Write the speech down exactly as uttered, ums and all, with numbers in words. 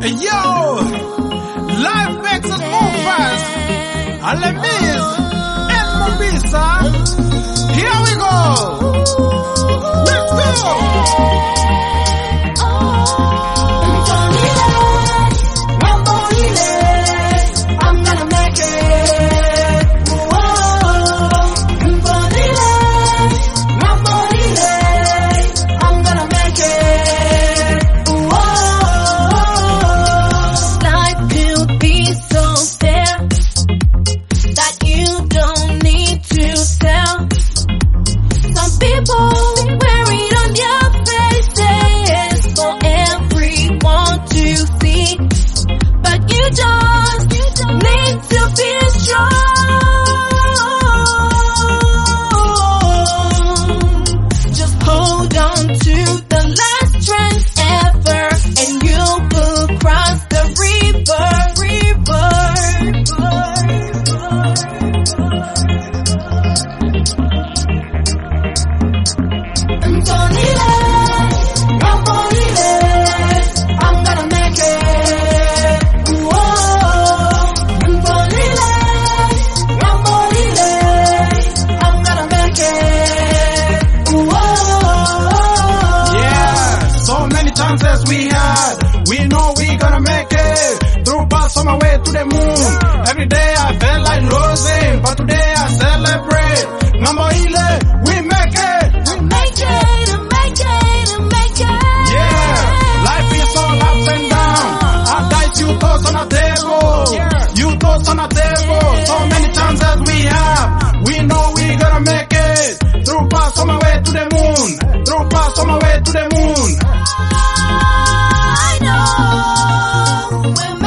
Yo, life makes us move fast. Alamis and Mombisa. Here we go. Let's go. I'm gonna make it. I'm gonna make it. Life could be so fair that you don't need to tell. Some people wear it on their faces for everyone to see, but you just need to be strong. Just hold on to the last strength ever, and you will cross the river, river. Antonile, Rambolile, I'm gonna make it. Whoa, Antonile, Rambolile, I'm gonna make it. Whoa. Yeah, so many chances we had. We know we gonna make it. Through pass on my way to the moon. Every day I felt like losing, but today I celebrate. Number eleven, we make it. We make it, we make it, we make it. Yeah, life is all ups and down. I died you thoughts on the table. You thoughts on the table. So many chances we have. We know we gonna make it. Through pass on my way to the moon. Through pass on my way to the moon. I know when